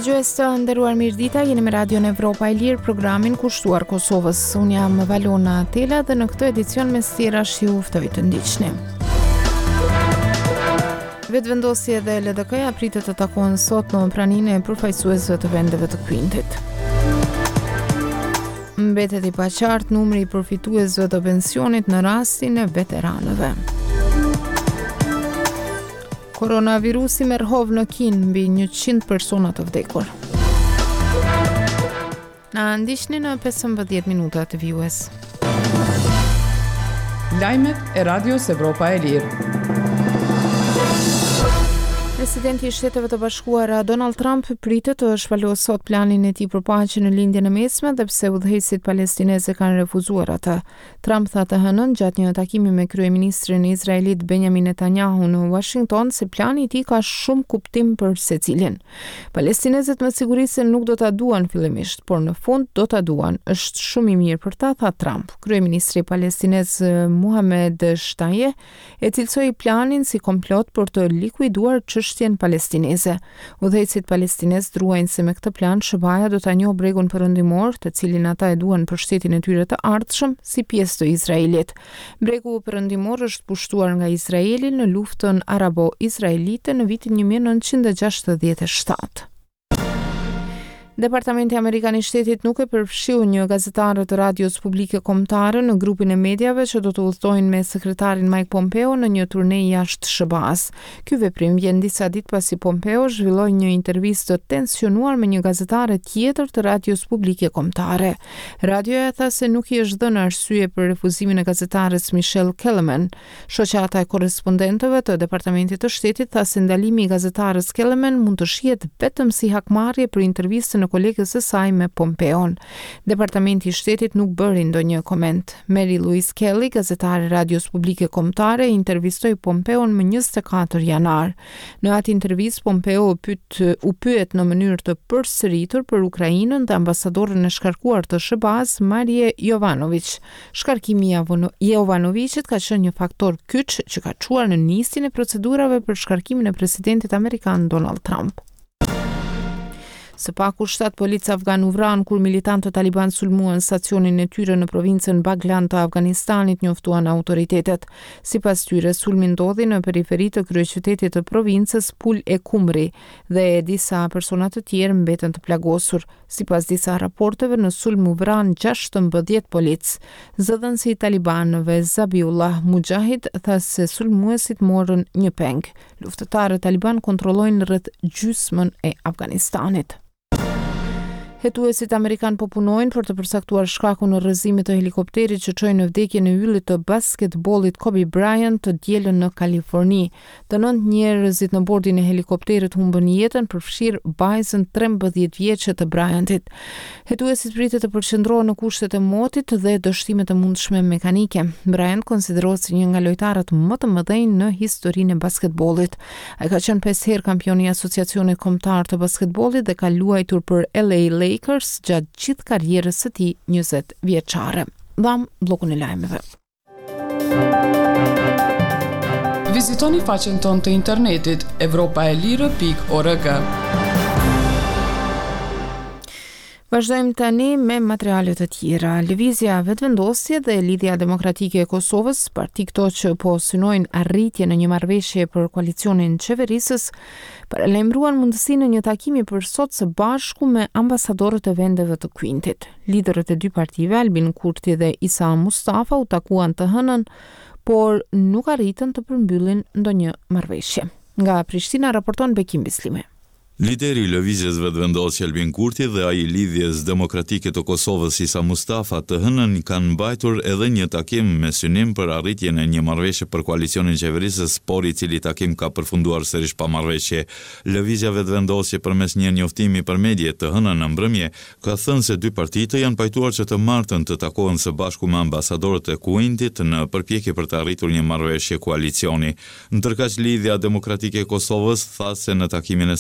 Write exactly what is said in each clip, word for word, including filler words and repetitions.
Dëgjues të nderuar, mirëdita, jeni me Radion Evropa e Lirë, programin kushtuar Kosovës. Unë jam Valona Tela dhe në këtë edicion me stjera shi u ftoj të ndiqni. Vetëvendosja dhe L D K-ja pritet të takohen sot në praninë e përfaqësuesve të vendeve të Kvintit. Mbetet i paqartë numri i përfituesve të pensionit në rastin e veteranëve. Koronavirusi merr hov në Kinë, mbi njëqind persona të vdekur. Na ndiqni në pesëmbëdhjetë minuta të vijues. Lajmet e Radios Evropa e Lirë. Presidenti i Shteteve të Bashkuara Donald Trump pritet të shpalojë sot planin e tij për paqe në lindjen e mesme, dhe pse udhëheqësit palestinezë kanë refuzuar atë. Trump tha të hënën gjatë një takimi me kryeministrin izraelit Benjamin Netanyahu në Washington se plani i tij ka shumë kuptim për secilin. Palestinezët me siguri se nuk do ta duan fillimisht, por në fund do ta duan. Është shumë i mirë për ta, tha Trump. Kryeministri palestinez Mohamed Shtaye e cilësoi planin si komplot për të likuiduar çështjen palestineze. Udhëheqësit palestinezë druajnë se me këtë plan Shëbaja do ta njohë bregun perëndimor, të cilin ata e duan për shtetin e tyre të ardhshëm si pjesë të Izraelit. Bregu perëndimor është pushtuar nga Izraeli në luftën arabo-izraelite në vitin një mijë e nëntëqind e gjashtëdhjetë e shtatë. Departamenti Amerikan i Shtetit nuk e përfshiu një gazetare të radios publike kombëtare në grupin e mediave që do të udhtojnë me sekretarin Mike Pompeo në një turne jashtë S B A-s. Ky veprim vjen disa ditë pasi Pompeo zhvilloi një intervistë të tensionuar me një gazetare tjetër të radios publike kombëtare. Radioja tha se nuk i është dhënë arsye për refuzimin e gazetares Michelle Kellerman. Shoqata e korrespondentëve të Departamentit të Shtetit tha se ndalimi i gazetares Kellerman mund të shihet vetëm si hakmarrje për intervistën në kolegës së saj me Pompeon. Departamenti i Shtetit nuk bëri ndonjë koment. Mary Louise Kelly, gazetare radios publike kombëtare, intervistoi Pompeon më njëzet e katër janar. Në atë intervistë Pompeo u pyet u pyet në mënyrë të përsëritur për Ukrainën dhe ambasadorën e shkarkuar të S B A-s Marie Jovanovic. Shkarkimi i Jovanovicit ka qenë një faktor kyç që ka çuar në nisjen e procedurave për shkarkimin e presidentit amerikan Donald Trump. Së paku shtat polica afgan u vran kur militantët taliban sulmuan stacionin e tyre në provincën Baglan të Afganistanit, njoftuan autoritetet. Sipas tyre, sulmi ndodhi në periferi të kryeqytetit të provincës Pul e Kumri dhe disa persona të tjerë mbeten të plagosur. Sipas disa raporteve, në sulm u vran gjashtëmbëdhjetë polic. Zëdhënësi i talibanëve Zabiullah Mujahid tha se sulmuesit morën një peng. Luftëtarët taliban kontrollojnë rreth gjysmën e Afganistanit. Hetuesit amerikan po punojnë për të përcaktuar shkakun e rrëzimit të helikopterit që çoi në vdekjen e yllit të basketbollit Kobe Bryant të dielën në Kaliforni. Të nëntë njerëzit në bordin e helikopterit humbën jetën, përfshirë vajzën trembëdhjetë vjeçe të Bryantit. Hetuesit pritet të përqendrohen në kushtet e motit dhe dështime të mundshme mekanike. Bryant konsiderohet si një nga lojtarët më të mëdhenj në historinë e basketbollit. Ai ka qenë pesë herë kampion i Asociacionit Kombëtar të Basketbollit dhe ka luajtur për L A Lakers gjatë gjithë karrierës së tij njëzet vjeçare. Dham bllokun e lajmeve. Vizitoni faqen tonë të internetit evropaelire pikë org. Vazhdojmë tani me materiale të tjera. Lëvizja Vetëvendosje dhe Lidhja Demokratike e Kosovës, parti këto që po synojnë arritje në një marrëveshje për koalicionin qeverisës, paralajmëruan mundësinë në një takimi për sot së bashku me ambasadorët e vendeve të Kvintit. Liderët e dy partive, Albin Kurti dhe Isa Mustafa, u takuan të hënën, por nuk arritën të përmbyllin ndonjë marrëveshje. Nga Prishtina raporton Bekim Bislimi. Lideri i lëvizjes Vetëvendosje Albin Kurti dhe ai i Lidhjes Demokratike të Kosovës Isa Mustafa të hënën kanë mbajtur edhe një takim me synim për arritjen e një marrëveshje për koalicionin qeverisës, por i cili takim ka përfunduar sërish pa marrëveshje. Lëvizja Vetëvendosje përmes një njoftimi për media të hënën në mbrëmje ka thënë se dy partitë janë pajtuar që të martën të takohen së bashku me ambasadorët e Kuvendit në përpjekje për të arritur një marrëveshje koalicioni. Ndërkaq Lidhja Demokratike e Kosovës tha se në takimin e së hënës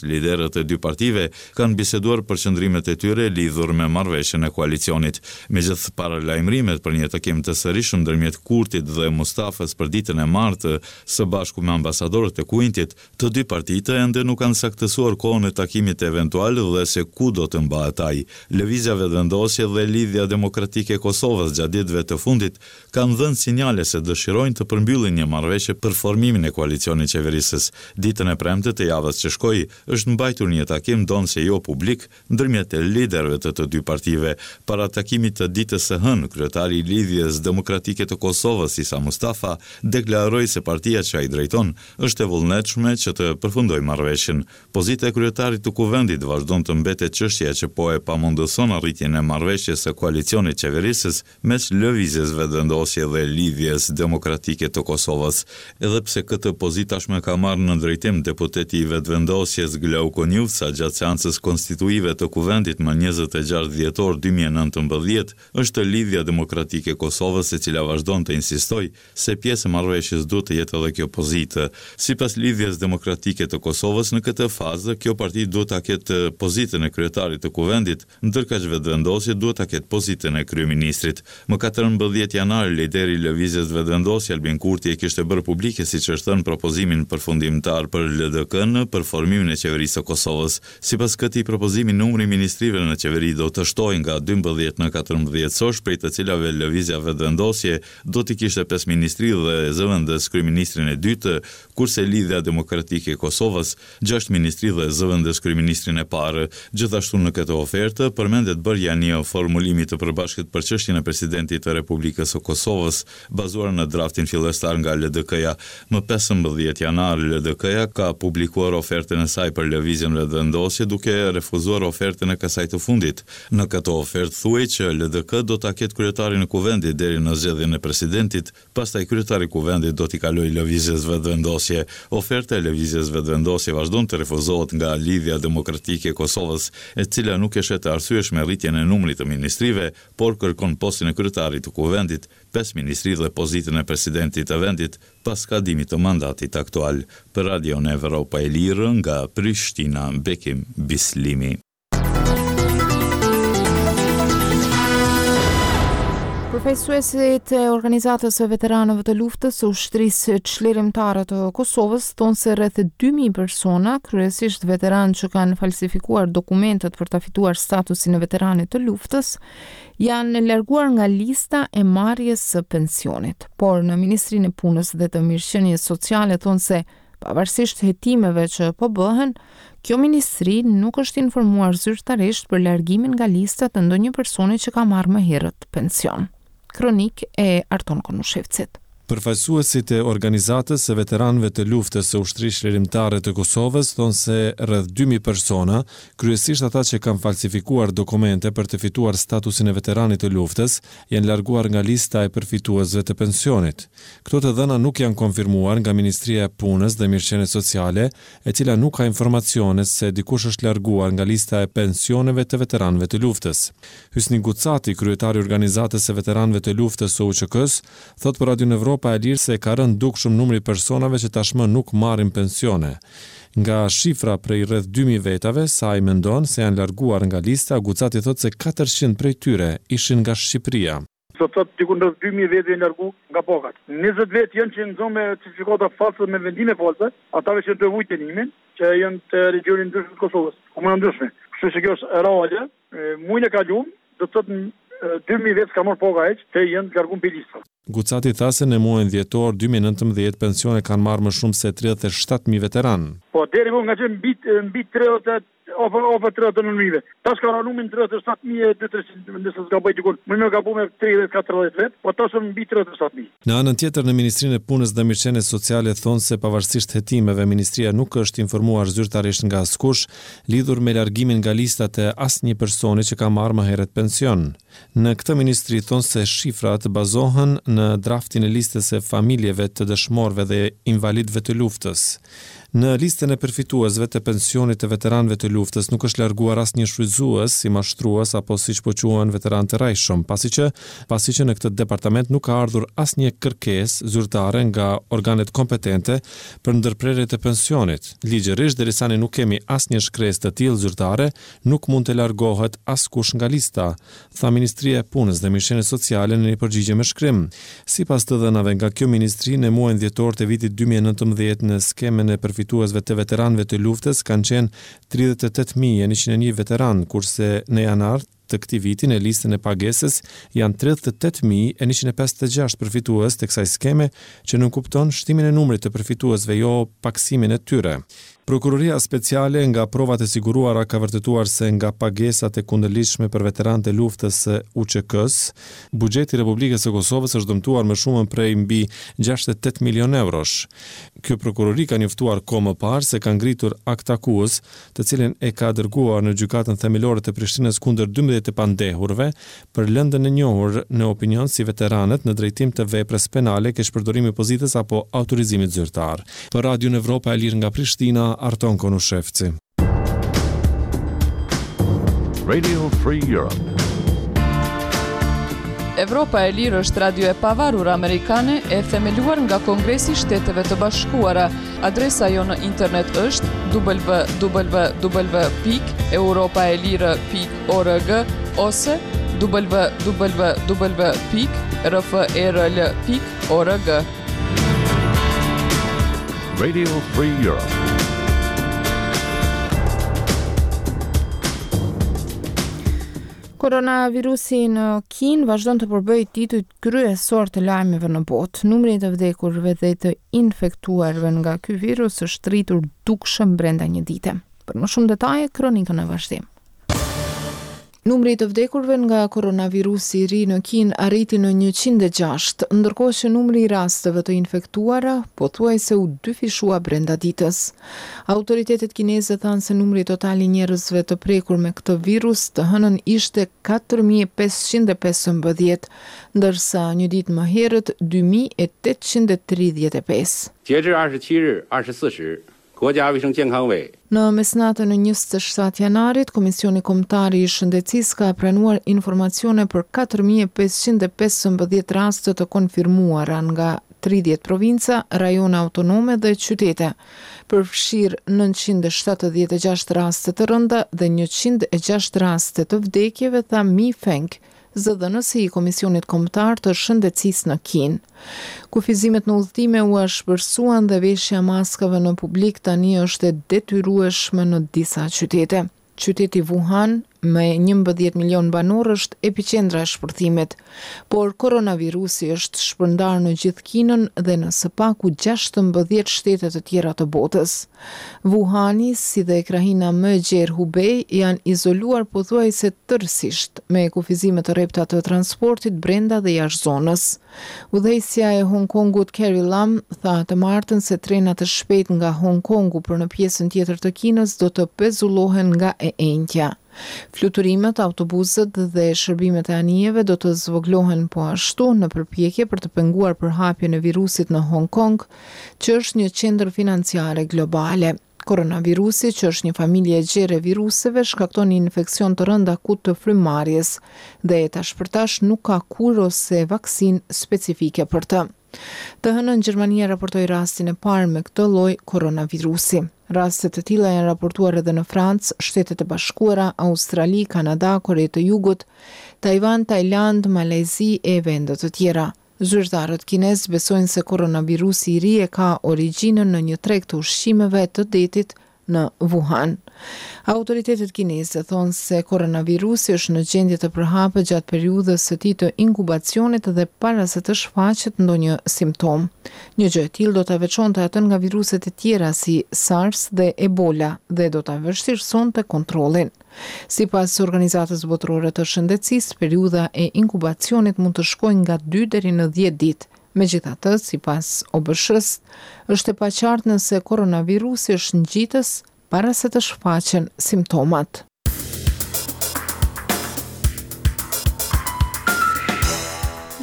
liderët e dy partive kanë biseduar për qëndrimet e tyre lidhur me marrëveshjen e koalicionit. Megjithë paralajmërimet për një takim të sërishëm ndërmjet Kurtit dhe Mustafës për ditën e martë së bashku me ambasadorët e Kuwaitit, të dy partitë ende nuk kanë saktësuar kohën e takimit eventual dhe se ku do të mbahet ai. Lëvizja Vetëvendosje dhe Lidhja Demokratike e Kosovës gjatë ditëve të fundit kanë dhënë sinjale se dëshirojnë të përmbyllin një marrëveshje për formimin e koalicionit qeverisës. Ditën e premte të javës që shkoi është mbajtur një takim donse jo publik ndërmjet liderëve të të dy partive. Para takimit të ditës së hënë, kryetari i Lidhjes Demokratike të Kosovës Isa Mustafa deklaroi se partia që ai drejton është e vullnetshme që të përfundojë marrëveshjen. Pozita e kryetarit të kuvendit vazhdon të mbetet çështja që po e pamundëson arritjen e marrëveshjes së koalicionit qeverisës mes Lëvizjes Vetëvendosje dhe Lidhjes Demokratike të Kosovës. Edhe pse këtë pozitë tashmë ka marrë në drejtim deputeti i Vetëvendosjes Glauko Njufca gjatë seancës konstituive të kuvendit më njëzet e gjashtë dhjetor dy mijë e nëntëmbëdhjetë, është Lidhja Demokratike e Kosovës e cila vazhdon të insistoj se pjesë e marrëveshjes duhet të jetë edhe kjo pozitë. Sipas Lidhjes Demokratike të Kosovës, në këtë fazë kjo parti duhet ta ketë pozitën e kryetarit të kuvendit, ndërkaq Vetëvendosje duhet ta ketë pozitën e kryeministrit. Më katërmbëdhjetë janar, lideri i Lëvizjes Vetëvendosje Albin Kurti e kishte bërë publike siç është thënë propozimin përfundimtar për L D K-n për formimin e qeverisë së Kosovës. Sipas këtij propozimi, numri i ministrive në qeveri do të shtohej nga dymbëdhjetë në katërmbëdhjetë sosh, prej të cilave Lëvizja Vetëvendosje do të kishte pesë ministri dhe zëvendës kryeministrin e dytë, kurse Lidhja Demokratike e Kosovës gjashtë ministri dhe zëvendës kryeministrin e parë. Gjithashtu në këtë ofertë përmendet bërja një formulimi të përbashkët për çështjen e presidentit të Republikës së Kosovës, bazuar në draftin fillestar nga L D K-ja. Më pesëmbëdhjetë janar L D K-ja ka publikuar ofertën e saj për Lëvizjen Vetëvendosje duke refuzuar ofertën e kësaj të fundit. Në këtë ofertë thuhej që L D K do ta ketë kryetarin e kuvendit deri në zgjedhjen e presidentit, pastaj kryetari i kuvendit do t'i kalojë Lëvizjes Vetëvendosje. Oferta e Lëvizjes Vetëvendosje vazhdon të refuzohet nga Lidhja Demokratike e Kosovës, e cila nuk e shet të arsyeshme rritjen e numrit të ministrive, por kërkon postin e kryetarit të kuvendit, pesë ministri dhe pozitën e presidentit të vendit pas kadimit të mandatit aktual. Për Radion Evropa e Lirë nga Prishtina, Bekim Bislimi. Përfaqësuesit e organizatës së veteranëve të luftës së ushtrisë çlirimtare të Kosovës thonë se rreth dy mijë persona, kryesisht veteranë që kanë falsifikuar dokumentet për ta fituar statusin e veteranit të luftës, janë larguar nga lista e marrjes së pensionit. Por në Ministrinë e Punës dhe të Mirëqenies Sociale thonë se pavarësisht hetimeve që po bëhen, kjo ministri nuk është informuar zyrtarisht për largimin nga lista të ndonjë personi që ka marrë më herët pension. Kronik e Arton Konushevcit. Përfaqësuesit e organizatës së veteranëve të luftës së ushtrisë çlirimtare të Kosovës thonë se rreth dy mijë persona, kryesisht ata që kanë falsifikuar dokumente për të fituar statusin e veteranit të luftës, janë larguar nga lista e përfituesve të pensionit. Këto të dhëna nuk janë konfirmuar nga Ministria e Punës dhe Mirëqenies Sociale, e cila nuk ka informacione se dikush është larguar nga lista e pensioneve të veteranëve të luftës. Hysni Gucati, kryetari i organizatës së veteranëve të luftës së U Q K-s, thotë për Radio Evropa e Lirë se ka rënë dukshëm numri personave që tashmë nuk marrin pensione. Nga shifra prej rreth dy mijë vetave, sa i mendon se janë larguar nga lista, Gucati thotë se katërqind prej tyre ishin nga Shqipëria. Sot sot diku në dy mijë vete janë largu nga pokat. njëzet vetë janë që nxon me certifikata false me vendime false, atave që të vujtë dënimin, që janë të regionit ndryshëm të Kosovës, komunë ndryshme. Kështu që kjo është reale, muajin e kaluar, do të thotë dy mijë vetë ka marrë poka heq, që janë larguar pe lista. Gucati tha se në muajin dhjetor dy mijë e nëntëmbëdhjetë pensione kanë marrë më shumë se tridhjetë e shtatë mijë veteranë. Po deri më nga që mbi mbi tridhjetë ose ose tridhjetë e nëntë mijë. Tash ka numrin tridhjetë e shtatë mijë dy trecent, nëse s'ka bëj diku. Më më ka bëu me tridhjetë katërdhjetë vet, po tash mbi tridhjetë e shtatë mijë. Në anën tjetër, në Ministrinë e Punës dhe Mirëqenies Sociale thonë se pavarësisht hetimeve, ministria nuk është informuar zyrtarisht nga askush lidhur me largimin nga listat e asnjë personi që ka marrë më herët pension. Në këtë ministri thonë se shifrat bazohen në draftin e listës e familjeve të dëshmorëve dhe invalidëve të luftës. Në listën e përfituesve të pensionit të veteranëve të luftës nuk është larguar asnjë shfrytëzues, si mashtrues apo siç po quhen veteranë të rajshëm, pasi që pasi që në këtë departament nuk ka ardhur asnjë kërkesë zyrtare nga organet kompetente për ndërprerje të pensionit. Ligjërisht, derisa ne nuk kemi asnjë shkresë të tillë zyrtare, nuk mund të largohet askush nga lista, tha Ministria e Punës dhe Mirëqenies Sociale në një përgjigje me shkrim. Sipas të dhënave nga kjo ministri, në muajin dhjetor të vitit dy mijë e nëntëmbëdhjetë në skemën e përfituesve të veteranëve të luftës kanë qenë tridhjetë e tetë mijë e njëqind e një veteran, kurse në janar të këtij viti në listën e pagesës janë tridhjetë e tetë mijë e njëqind e pesëdhjetë e gjashtë përfitues të kësaj skeme, që nënkupton shtimin e numrit të përfituesve, jo paksimin e tyre. Prokuroria speciale nga provat e siguruara ka vërtetuar se nga pagesat e kundërligjshme për veteranët e luftës së U Q K-s, buxheti i Republikës së Kosovës është dëmtuar më shumë prej mbi gjashtëdhjetë e tetë milion eurosh. Kjo prokurori ka njoftuar kohë më parë se ka ngritur akt akuz, të cilin e ka dërguar në gjykatën themelore të Prishtinës kundër dymbëdhjetë të pandehurve për lëndën e njohur në opinion si veteranët në drejtim të veprës penale ke shpërdorimi pozitës apo autorizimit zyrtar. Për Radio Evropa e Lirë nga Prishtina, Arton Konushevci. Radio Free Europe. Evropa e Lirë është radio e pavarur amerikane e themeluar nga Kongresi i Shteteve të Bashkuara. Adresa jo në internet është w w w pikë europaelire pikë org ose w w w pikë r f e r l pikë org. Radio Free Europe. Koronavirusi në Kinë vazhdon të përbëjë titujt kryesor të lajmeve në botë. Numri i të vdekurve dhe të infektuarve nga ky virus është rritur dukshëm brenda një dite. Për më shumë detaje, kronikën në vazhdim. Numri i të vdekurve nga koronavirusi i ri në Kinë arriti në njëqind e gjashtë, ndërkohë që numri i rasteve të infektuara pothuajse u dyfishua brenda ditës. Autoritetet kineze thanë se numri total i njerëzve të prekur me këtë virus të hënën ishte katër mijë e pesëqind e pesëmbëdhjetë, ndërsa një ditë më herët dy mijë e tetëqind e tridhjetë e pesë. 截至二十七日二十四时，国家卫生健康委 Në mesnatën e njëzet e shtatë janarit, Komisioni Kombëtar i Shëndetësisë ka pranuar informacione për katër mijë e pesëqind e pesëmbëdhjetë raste të konfirmuara nga tridhjetë provinca, rajone autonome dhe qytete. Përfshirë nëntëqind e shtatëdhjetë e gjashtë raste të rënda dhe njëqind e gjashtë raste të vdekjeve, tha Mi Feng, zëdhënësi i Komisionit Kombëtar të Shëndetësisë në Kinë. Kufizimet në udhëtime u shpërsuan dhe veshja maskave në publik tani është e detyrueshme në disa qytete. Qyteti Wuhan, me njëmbëdhjetë milion banor, është epiqendra e shpërthimit, por koronavirusi është shpërndar në gjithë Kinën dhe në së paku gjashtëmbëdhjetë shtete të tjera të botës. Wuhani, si dhe krahina më e gjerë Hubei, janë izoluar pothuajse tërësisht, me kufizime të rrepta të transportit brenda dhe jashtë zonës. Udhëheqësja e Hong Kongut Carrie Lam tha të martën se trenat e shpejt nga Hong Kongu për në pjesën tjetër të Kinës do të pezullohen nga e enjtja. Fluturimet, autobuset dhe shërbimet e anijeve do të zvoglohen po ashtu në përpjekje për të penguar përhapjen e virusit në Hong Kong, që është një qendër financiare globale. Koronavirusi, që është një familje e gjerë e viruseve, shkakton një infekcion të rënd akut të frymëmarrjes dhe tash për tash nuk ka kur ose vaksinë specifike për të. Të hënën Gjermania raportoi rastin e parë me këtë lloj koronavirusi. Raste të tilla janë raportuar edhe në Francë, Shtetet e Bashkuara, Australi, Kanada, Kore të Jugut, Tajvan, Tajland, Malezi e vende të tjera. Zyrtarët kinezë besojnë se koronavirusi i ri e ka origjinën në një treg të ushqimeve të detit në Wuhan. Autoritetet kineze thonë se koronavirusi është në gjendje të përhapë gjatë periudhës së tij të inkubacionit dhe para se të shfaqet ndonjë simptom. Një gjë e tillë do ta veçonte atë nga viruset e tjera si SARS dhe Ebola dhe do ta vështirësonte kontrollin. Sipas Organizatës Botërore të Shëndetësisë, periudha e inkubacionit mund të shkojë nga dy deri në dhjetë ditë. Megjithatë, sipas O B S-s, është e paqartë nëse koronavirusi është ngjitës para se të shfaqen simptomat.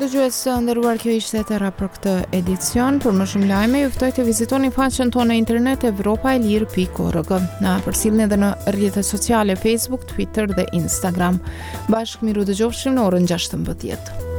dëgjues të nderuar, kjo ishte Terra për këtë edicion. Për më shumë lajme, ju ftoj të vizitoni faqen tonë në internet evropaelir pikë org. Na përcjellni edhe në rrjetet sociale Facebook, Twitter dhe Instagram. Bashkë miru dëgjofshim në orën gjashtëmbëdhjetë.